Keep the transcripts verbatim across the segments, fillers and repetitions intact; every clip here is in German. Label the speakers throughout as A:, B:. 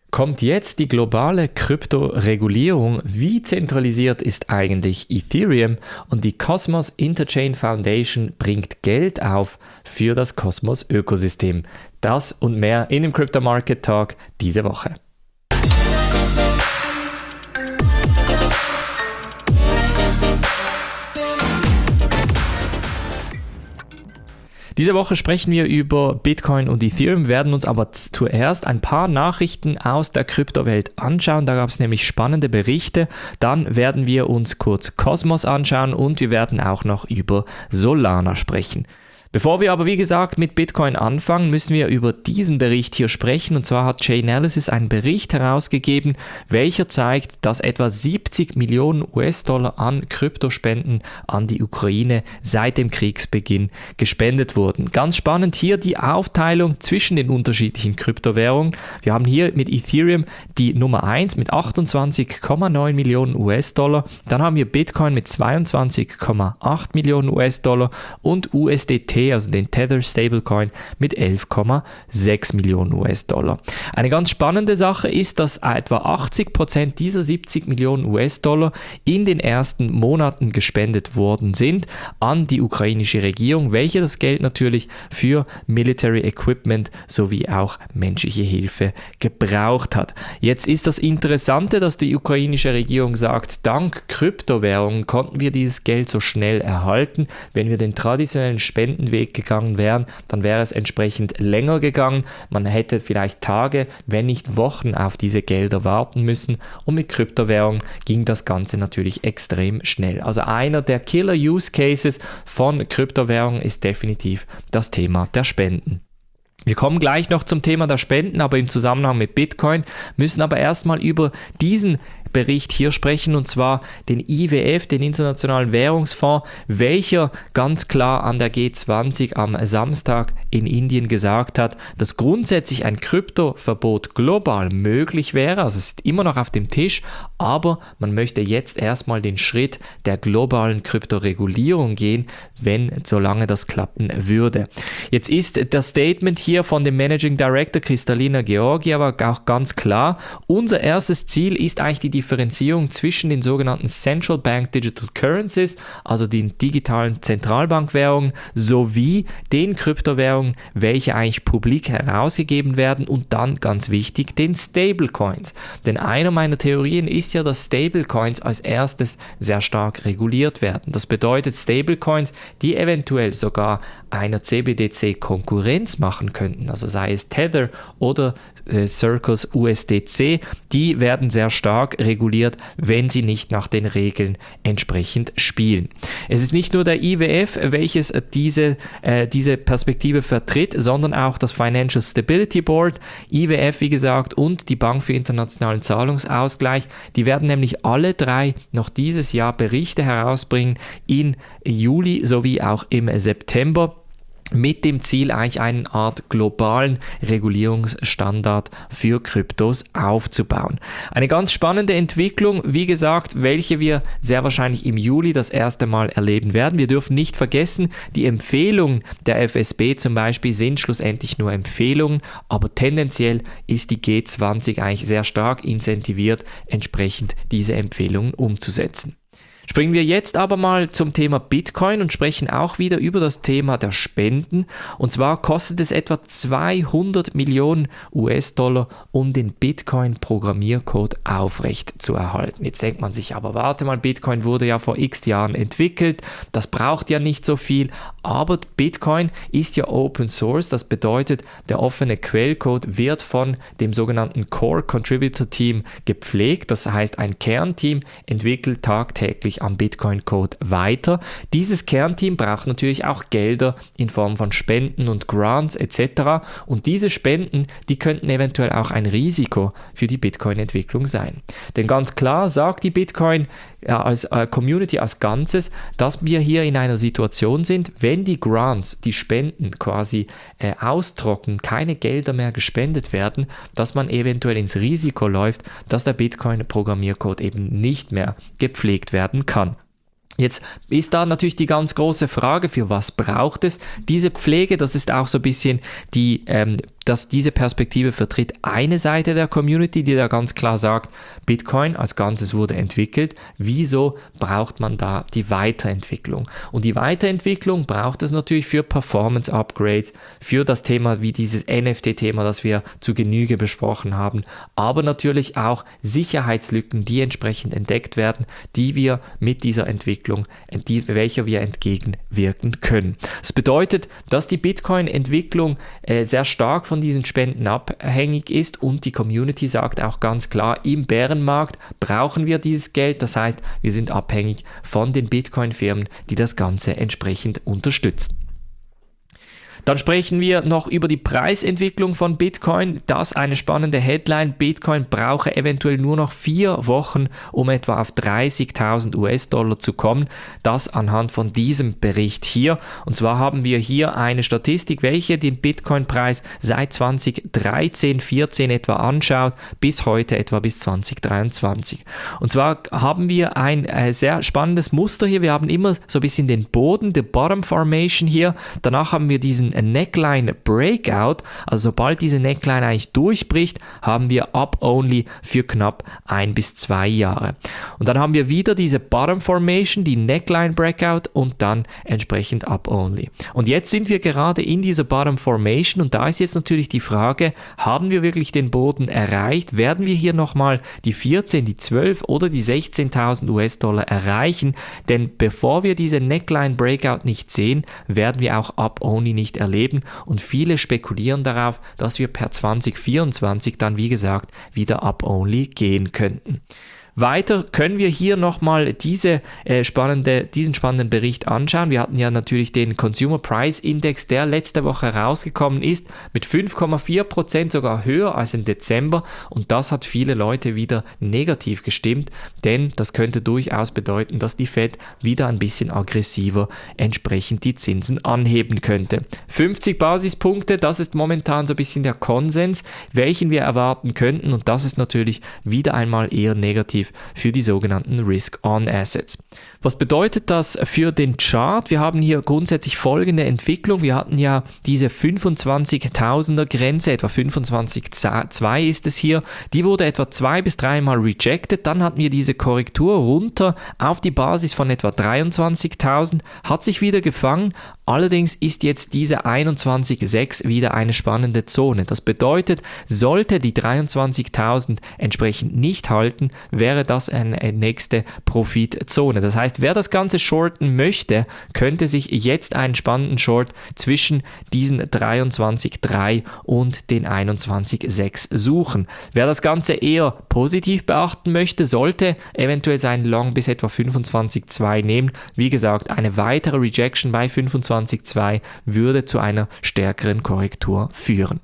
A: Kommt jetzt die globale Kryptoregulierung? Wie zentralisiert ist eigentlich Ethereum? Und die Cosmos Interchain Foundation bringt Geld auf für das Cosmos-Ökosystem. Das und mehr in dem Crypto Market Talk diese Woche. Diese Woche sprechen wir über Bitcoin und Ethereum, werden uns aber zuerst ein paar Nachrichten aus der Kryptowelt anschauen. Da gab es nämlich spannende Berichte. Dann werden wir uns kurz Cosmos anschauen und wir werden auch noch über Solana sprechen. Bevor wir aber, wie gesagt, mit Bitcoin anfangen, müssen wir über diesen Bericht hier sprechen. Und zwar hat Chainalysis einen Bericht herausgegeben, welcher zeigt, dass etwa siebzig Millionen U S-Dollar an Kryptospenden an die Ukraine seit dem Kriegsbeginn gespendet wurden. Ganz spannend hier die Aufteilung zwischen den unterschiedlichen Kryptowährungen. Wir haben hier mit Ethereum die Nummer eins mit achtundzwanzig Komma neun Millionen U S-Dollar. Dann haben wir Bitcoin mit zweiundzwanzig Komma acht Millionen U S-Dollar und U S D T, also den Tether Stablecoin, mit elf Komma sechs Millionen U S-Dollar. Eine ganz spannende Sache ist, dass etwa achtzig Prozent dieser siebzig Millionen U S-Dollar in den ersten Monaten gespendet worden sind an die ukrainische Regierung, welche das Geld natürlich für Military Equipment sowie auch menschliche Hilfe gebraucht hat. Jetzt ist das Interessante, dass die ukrainische Regierung sagt, dank Kryptowährungen konnten wir dieses Geld so schnell erhalten. Wenn wir den traditionellen Spenden Weg gegangen wären, dann wäre es entsprechend länger gegangen. Man hätte vielleicht Tage, wenn nicht Wochen auf diese Gelder warten müssen und mit Kryptowährung ging das Ganze natürlich extrem schnell. Also einer der Killer-Use-Cases von Kryptowährungen ist definitiv das Thema der Spenden. Wir kommen gleich noch zum Thema der Spenden, aber im Zusammenhang mit Bitcoin, müssen aber erstmal über diesen Bericht hier sprechen, und zwar den I W F, den Internationalen Währungsfonds, welcher ganz klar an der G zwanzig am Samstag in Indien gesagt hat, dass grundsätzlich ein Kryptoverbot global möglich wäre, also es ist immer noch auf dem Tisch, aber man möchte jetzt erstmal den Schritt der globalen Kryptoregulierung gehen, wenn, solange das klappen würde. Jetzt ist das Statement hier von dem Managing Director Kristalina Georgieva auch ganz klar, unser erstes Ziel ist eigentlich die Differenzierung zwischen den sogenannten Central Bank Digital Currencies, also den digitalen Zentralbankwährungen, sowie den Kryptowährungen, welche eigentlich publik herausgegeben werden, und dann, ganz wichtig, den Stablecoins. Denn eine meiner Theorien ist ja, dass Stablecoins als erstes sehr stark reguliert werden. Das bedeutet Stablecoins, die eventuell sogar einer C B D C Konkurrenz machen könnten, also sei es Tether oder äh, Circles U S D C, die werden sehr stark reguliert, wenn sie nicht nach den Regeln entsprechend spielen. Es ist nicht nur der I W F, welches diese, äh, diese Perspektive vertritt, sondern auch das Financial Stability Board, I W F wie gesagt, und die Bank für internationalen Zahlungsausgleich. Die werden nämlich alle drei noch dieses Jahr Berichte herausbringen, in Juli sowie auch im September, mit dem Ziel, eigentlich eine Art globalen Regulierungsstandard für Kryptos aufzubauen. Eine ganz spannende Entwicklung, wie gesagt, welche wir sehr wahrscheinlich im Juli das erste Mal erleben werden. Wir dürfen nicht vergessen, die Empfehlungen der F S B zum Beispiel sind schlussendlich nur Empfehlungen, aber tendenziell ist die G zwanzig eigentlich sehr stark incentiviert, entsprechend diese Empfehlungen umzusetzen. Springen wir jetzt aber mal zum Thema Bitcoin und sprechen auch wieder über das Thema der Spenden. Und zwar kostet es etwa zweihundert Millionen U S-Dollar, um den Bitcoin-Programmiercode aufrecht zu erhalten. Jetzt denkt man sich, aber warte mal, Bitcoin wurde ja vor x Jahren entwickelt, das braucht ja nicht so viel, aber Bitcoin ist ja Open Source, das bedeutet, der offene Quellcode wird von dem sogenannten Core Contributor Team gepflegt, das heißt, ein Kernteam entwickelt tagtäglich am Bitcoin-Code weiter. Dieses Kernteam braucht natürlich auch Gelder in Form von Spenden und Grants et cetera. Und diese Spenden, die könnten eventuell auch ein Risiko für die Bitcoin-Entwicklung sein. Denn ganz klar sagt die Bitcoin ja, als äh, Community als Ganzes, dass wir hier in einer Situation sind, wenn die Grants, die Spenden quasi äh, austrocknen, keine Gelder mehr gespendet werden, dass man eventuell ins Risiko läuft, dass der Bitcoin-Programmiercode eben nicht mehr gepflegt werden kann. Jetzt ist da natürlich die ganz große Frage, für was braucht es diese Pflege? Das ist auch so ein bisschen die ähm, dass diese Perspektive vertritt eine Seite der Community, die da ganz klar sagt, Bitcoin als Ganzes wurde entwickelt, wieso braucht man da die Weiterentwicklung? Und die Weiterentwicklung braucht es natürlich für Performance-Upgrades, für das Thema wie dieses N F T-Thema, das wir zu Genüge besprochen haben, aber natürlich auch Sicherheitslücken, die entsprechend entdeckt werden, die wir mit dieser Entwicklung, die, welcher wir entgegenwirken können. Das bedeutet, dass die Bitcoin-Entwicklung äh, sehr stark von diesen Spenden abhängig ist und die Community sagt auch ganz klar, im Bärenmarkt brauchen wir dieses Geld, das heißt, wir sind abhängig von den Bitcoin-Firmen, die das Ganze entsprechend unterstützen. Dann sprechen wir noch über die Preisentwicklung von Bitcoin. Das ist eine spannende Headline. Bitcoin brauche eventuell nur noch vier Wochen, um etwa auf dreißigtausend US-Dollar zu kommen. Das anhand von diesem Bericht hier. Und zwar haben wir hier eine Statistik, welche den Bitcoin-Preis seit zweitausenddreizehn, vierzehn etwa anschaut, bis heute etwa bis zweitausenddreiundzwanzig. Und zwar haben wir ein äh, sehr spannendes Muster hier. Wir haben immer so ein bisschen den Boden, die Bottom Formation hier. Danach haben wir diesen Neckline Breakout, also sobald diese Neckline eigentlich durchbricht, haben wir Up-Only für knapp ein bis zwei Jahre. Und dann haben wir wieder diese Bottom Formation, die Neckline Breakout und dann entsprechend Up-Only. Und jetzt sind wir gerade in dieser Bottom Formation und da ist jetzt natürlich die Frage, haben wir wirklich den Boden erreicht? Werden wir hier nochmal die vierzehn, die zwölf oder die sechzehntausend US-Dollar erreichen? Denn bevor wir diese Neckline Breakout nicht sehen, werden wir auch Up-Only nicht erleben und viele spekulieren darauf, dass wir per zwanzig vierundzwanzig dann wie gesagt wieder Up-Only gehen könnten. Weiter können wir hier nochmal diese, äh, spannende, diesen spannenden Bericht anschauen. Wir hatten ja natürlich den Consumer Price Index, der letzte Woche herausgekommen ist, mit fünf Komma vier Prozent sogar höher als im Dezember und das hat viele Leute wieder negativ gestimmt, denn das könnte durchaus bedeuten, dass die Fed wieder ein bisschen aggressiver entsprechend die Zinsen anheben könnte. fünfzig Basispunkte, das ist momentan so ein bisschen der Konsens, welchen wir erwarten könnten und das ist natürlich wieder einmal eher negativ für die sogenannten Risk-On-Assets. Was bedeutet das für den Chart? Wir haben hier grundsätzlich folgende Entwicklung. Wir hatten ja diese fünfundzwanzigtausender Grenze, etwa fünfundzwanzig Komma zwei ist es hier. Die wurde etwa zwei bis dreimal rejected. Dann hatten wir diese Korrektur runter auf die Basis von etwa dreiundzwanzigtausend, hat sich wieder gefangen. Allerdings ist jetzt diese einundzwanzig Komma sechs wieder eine spannende Zone. Das bedeutet, sollte die dreiundzwanzigtausend entsprechend nicht halten, wäre das eine nächste Profitzone. Das heißt, wer das Ganze shorten möchte, könnte sich jetzt einen spannenden Short zwischen diesen dreiundzwanzig Komma drei und den einundzwanzig Komma sechs suchen. Wer das Ganze eher positiv beachten möchte, sollte eventuell seinen Long bis etwa fünfundzwanzig Komma zwei nehmen. Wie gesagt, eine weitere Rejection bei fünfundzwanzig Komma zwei würde zu einer stärkeren Korrektur führen.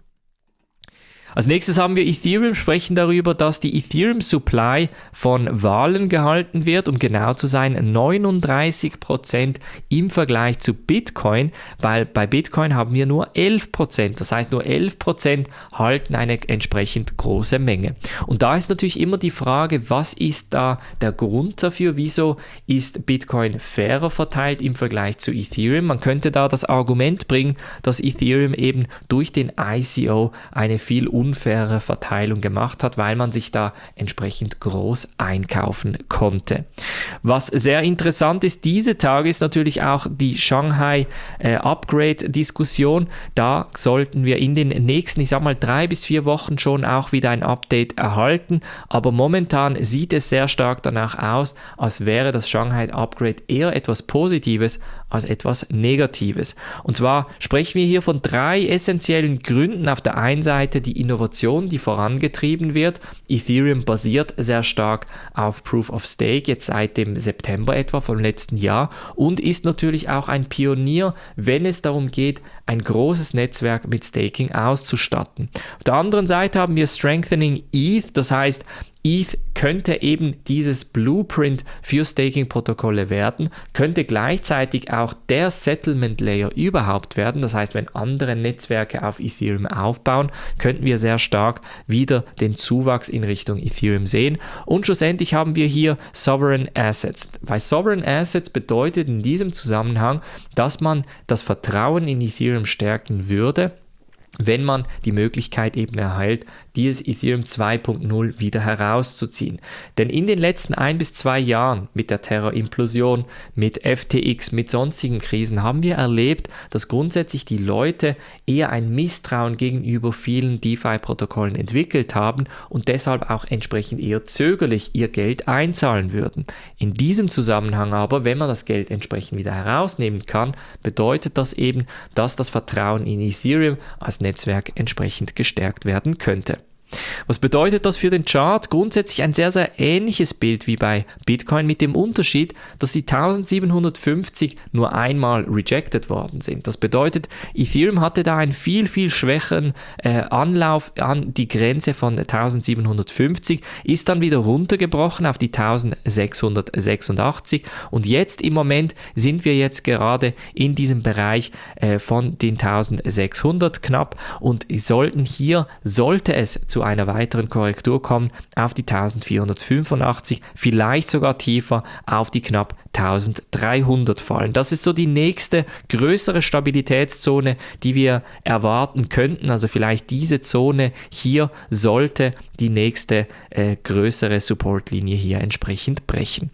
A: Als nächstes haben wir Ethereum, sprechen darüber, dass die Ethereum Supply von Wahlen gehalten wird, um genau zu sein, neununddreißig Prozent im Vergleich zu Bitcoin, weil bei Bitcoin haben wir nur elf Prozent, das heißt nur elf Prozent halten eine entsprechend große Menge. Und da ist natürlich immer die Frage, was ist da der Grund dafür, wieso ist Bitcoin fairer verteilt im Vergleich zu Ethereum? Man könnte da das Argument bringen, dass Ethereum eben durch den I C O eine viel unfaire Verteilung gemacht hat, weil man sich da entsprechend groß einkaufen konnte. Was sehr interessant ist, diese Tage ist natürlich auch die Shanghai äh, Upgrade-Diskussion. Da sollten wir in den nächsten, ich sag mal, drei bis vier Wochen schon auch wieder ein Update erhalten, aber momentan sieht es sehr stark danach aus, als wäre das Shanghai Upgrade eher etwas Positives als etwas Negatives. Und zwar sprechen wir hier von drei essentiellen Gründen. Auf der einen Seite die Innovation, die vorangetrieben wird. Ethereum basiert sehr stark auf Proof of Stake, jetzt seit dem September etwa vom letzten Jahr und ist natürlich auch ein Pionier, wenn es darum geht, ein großes Netzwerk mit Staking auszustatten. Auf der anderen Seite haben wir Strengthening E T H, das heißt, E T H könnte eben dieses Blueprint für Staking-Protokolle werden, könnte gleichzeitig auch der Settlement-Layer überhaupt werden. Das heißt, wenn andere Netzwerke auf Ethereum aufbauen, könnten wir sehr stark wieder den Zuwachs in Richtung Ethereum sehen. Und schlussendlich haben wir hier Sovereign Assets. Bei Sovereign Assets bedeutet in diesem Zusammenhang, dass man das Vertrauen in Ethereum stärken würde, wenn man die Möglichkeit eben erhält, dieses Ethereum zwei Punkt null wieder herauszuziehen. Denn in den letzten ein bis zwei Jahren mit der Terra-Implosion, mit F T X, mit sonstigen Krisen haben wir erlebt, dass grundsätzlich die Leute eher ein Misstrauen gegenüber vielen DeFi-Protokollen entwickelt haben und deshalb auch entsprechend eher zögerlich ihr Geld einzahlen würden. In diesem Zusammenhang aber, wenn man das Geld entsprechend wieder herausnehmen kann, bedeutet das eben, dass das Vertrauen in Ethereum als Netzwerk entsprechend gestärkt werden könnte. Was bedeutet das für den Chart? Grundsätzlich ein sehr, sehr ähnliches Bild wie bei Bitcoin mit dem Unterschied, dass die eintausendsiebenhundertfünfzig nur einmal rejected worden sind. Das bedeutet, Ethereum hatte da einen viel, viel schwächeren äh, Anlauf an die Grenze von eintausendsiebenhundertfünfzig, ist dann wieder runtergebrochen auf die eintausendsechshundertsechsundachtzig und jetzt im Moment sind wir jetzt gerade in diesem Bereich äh, von den eintausendsechshundert knapp und sollten hier, sollte es zu einer weiteren Korrektur kommen, auf die eintausendvierhundertfünfundachtzig, vielleicht sogar tiefer auf die knapp eintausenddreihundert fallen. Das ist so die nächste größere Stabilitätszone, die wir erwarten könnten. Also vielleicht diese Zone hier sollte die nächste äh, größere Supportlinie hier entsprechend brechen.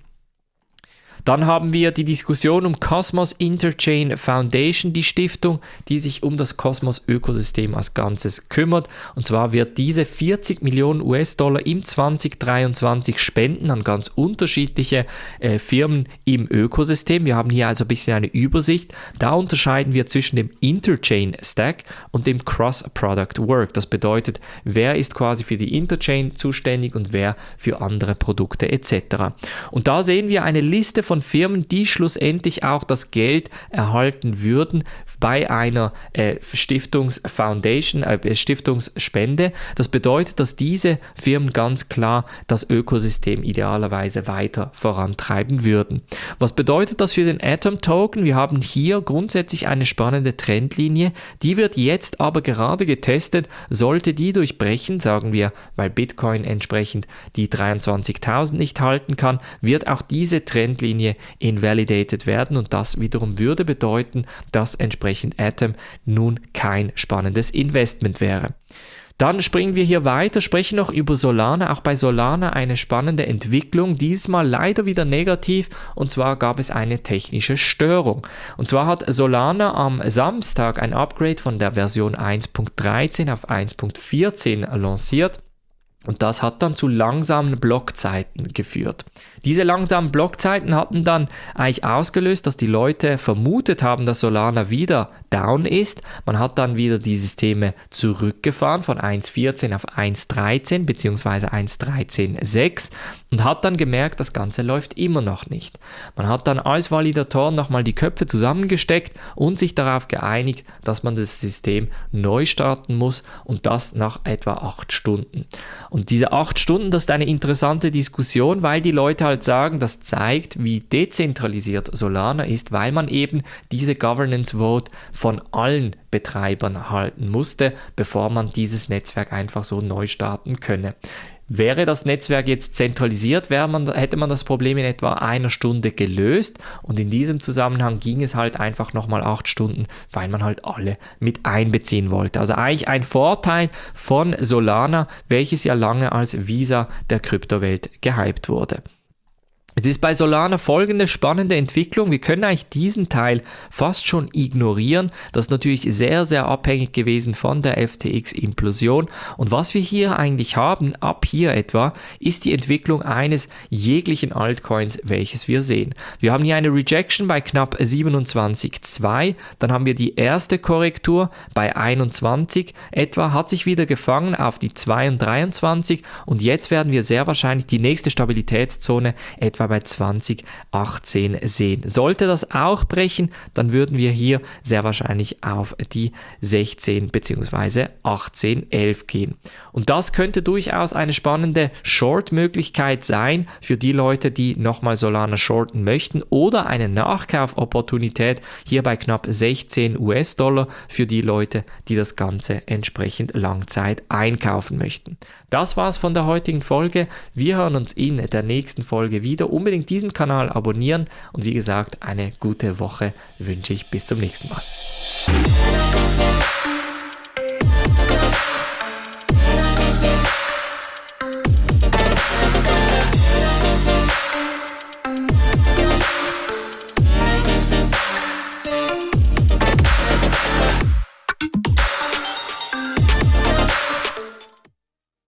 A: Dann haben wir die Diskussion um Cosmos Interchain Foundation, die Stiftung, die sich um das Cosmos-Ökosystem als Ganzes kümmert. Und zwar wird diese vierzig Millionen US-Dollar im zwanzig dreiundzwanzig spenden an ganz unterschiedliche äh, Firmen im Ökosystem. Wir haben hier also ein bisschen eine Übersicht. Da unterscheiden wir zwischen dem Interchain Stack und dem Cross-Product Work. Das bedeutet, wer ist quasi für die Interchain zuständig und wer für andere Produkte et cetera. Und da sehen wir eine Liste von von Firmen, die schlussendlich auch das Geld erhalten würden bei einer äh, Stiftungs-Foundation, äh, Stiftungsspende. Das bedeutet, dass diese Firmen ganz klar das Ökosystem idealerweise weiter vorantreiben würden. Was bedeutet das für den Atom Token? Wir haben hier grundsätzlich eine spannende Trendlinie, die wird jetzt aber gerade getestet. Sollte die durchbrechen, sagen wir, weil Bitcoin entsprechend die dreiundzwanzigtausend nicht halten kann, wird auch diese Trendlinie invalidated werden und das wiederum würde bedeuten, dass entsprechend Atom nun kein spannendes Investment wäre. Dann springen wir hier weiter, sprechen noch über Solana. Auch bei Solana eine spannende Entwicklung, diesmal leider wieder negativ und zwar gab es eine technische Störung. Und zwar hat Solana am Samstag ein Upgrade von der Version eins Punkt dreizehn auf eins Punkt vierzehn lanciert. Und das hat dann zu langsamen Blockzeiten geführt. Diese langsamen Blockzeiten hatten dann eigentlich ausgelöst, dass die Leute vermutet haben, dass Solana wieder down ist. Man hat dann wieder die Systeme zurückgefahren von eins Punkt vierzehn auf eins Punkt dreizehn bzw. eins Punkt dreizehn Punkt sechs und hat dann gemerkt, das Ganze läuft immer noch nicht. Man hat dann als Validatoren nochmal die Köpfe zusammengesteckt und sich darauf geeinigt, dass man das System neu starten muss und das nach etwa acht Stunden. Und diese acht Stunden, das ist eine interessante Diskussion, weil die Leute halt sagen, das zeigt, wie dezentralisiert Solana ist, weil man eben diese Governance Vote von allen Betreibern halten musste, bevor man dieses Netzwerk einfach so neu starten könne. Wäre das Netzwerk jetzt zentralisiert, wäre man, hätte man das Problem in etwa einer Stunde gelöst und in diesem Zusammenhang ging es halt einfach nochmal acht Stunden, weil man halt alle mit einbeziehen wollte. Also eigentlich ein Vorteil von Solana, welches ja lange als Visa der Kryptowelt gehypt wurde. Jetzt ist bei Solana folgende spannende Entwicklung. Wir können eigentlich diesen Teil fast schon ignorieren. Das ist natürlich sehr, sehr abhängig gewesen von der F T X-Implosion. Und was wir hier eigentlich haben, ab hier etwa, ist die Entwicklung eines jeglichen Altcoins, welches wir sehen. Wir haben hier eine Rejection bei knapp siebenundzwanzig Komma zwei. Dann haben wir die erste Korrektur bei einundzwanzig etwa, hat sich wieder gefangen auf die zweiunddreißig und jetzt werden wir sehr wahrscheinlich die nächste Stabilitätszone etwa bei zwanzig achtzehn sehen. Sollte das auch brechen, dann würden wir hier sehr wahrscheinlich auf die sechzehn bzw. achtzehn elf gehen. Und das könnte durchaus eine spannende Short-Möglichkeit sein für die Leute, die nochmal Solana shorten möchten oder eine Nachkaufopportunität hier bei knapp sechzehn US-Dollar für die Leute, die das Ganze entsprechend Langzeit einkaufen möchten. Das war's von der heutigen Folge. Wir hören uns in der nächsten Folge wieder. Unbedingt diesen Kanal abonnieren und wie gesagt, eine gute Woche wünsche ich. Bis zum nächsten Mal.